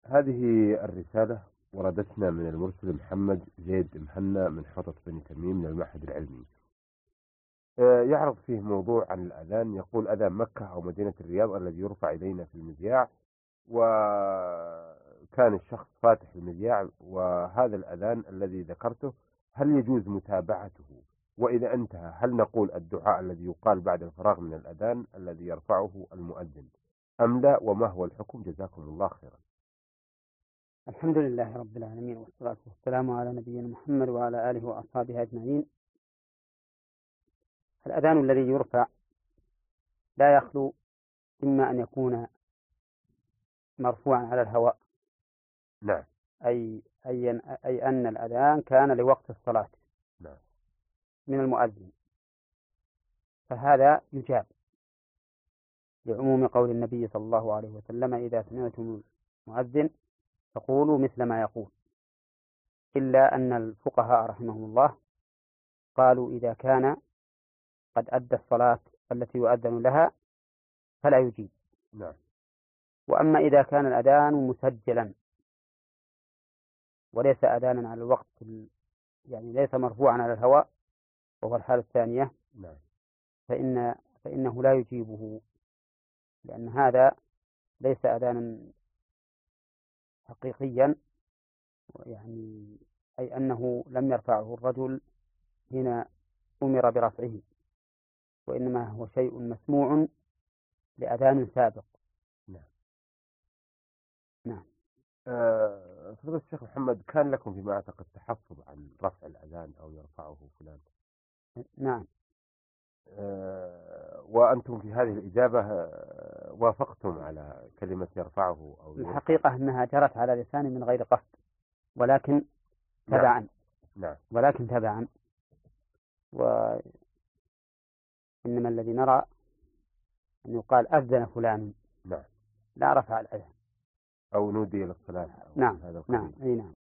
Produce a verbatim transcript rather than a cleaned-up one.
هذه الرسالة وردتنا من المرسل محمد زيد مهنا من حوطة بني تميم من المعهد العلمي. يعرض فيه موضوع عن الأذان. يقول: أذان مكة أو مدينة الرياض الذي يرفع إلينا في المذياع، وكان الشخص فاتح المذياع، وهذا الأذان الذي ذكرته هل يجوز متابعته؟ وإذا انتهى هل نقول الدعاء الذي يقال بعد الفراغ من الأذان الذي يرفعه المؤذن أم لا؟ وما هو الحكم؟ جزاكم الله خيرا. الحمد لله رب العالمين، والصلاة والسلام على نبينا محمد وعلى آله وأصحابه أجمعين. الأذان الذي يرفع لا يخلو إما أن يكون مرفوعا على الهواء، نعم، أي, أي, أي أن الأذان كان لوقت الصلاة نعم. من المؤذن، فهذا يجاب لعموم قول النبي صلى الله عليه وسلم: إذا سمعتم المؤذن فقولوا مثل ما يقول. إلا أن الفقهاء رحمهم الله قالوا: إذا كان قد أدى الصلاة التي يؤذن لها فلا يجيب. نعم. وأما إذا كان الأذان مسجلا وليس أذانا على الوقت، يعني ليس مرفوعا على الهواء، وهو الحالة الثانية، نعم. فإن فإنه لا يجيبه، لأن هذا ليس أذانا حقيقيا، يعني أي أنه لم يرفعه الرجل حين أمر برفعه، وإنما هو شيء مسموع لأذان سابق. نعم. نعم. آه، فضيلة الشيخ محمد، كان لكم فيما أعتقد تحفظ عن رفع الأذان أو يرفعه فلان. نعم. آه، وأنتم في هذه الإجابة آه، وافقتم على كلمة يرفعه أو يرفع. الحقيقة أنها جرت على لساني من غير قصد، ولكن تبعا. نعم. نعم. ولكن تبعا. وإنما الذي نرى أن يقال: أذن فلان. نعم. لا رفع الأذان أو نودي إلى الصلاة. نعم. نعم. أي نعم.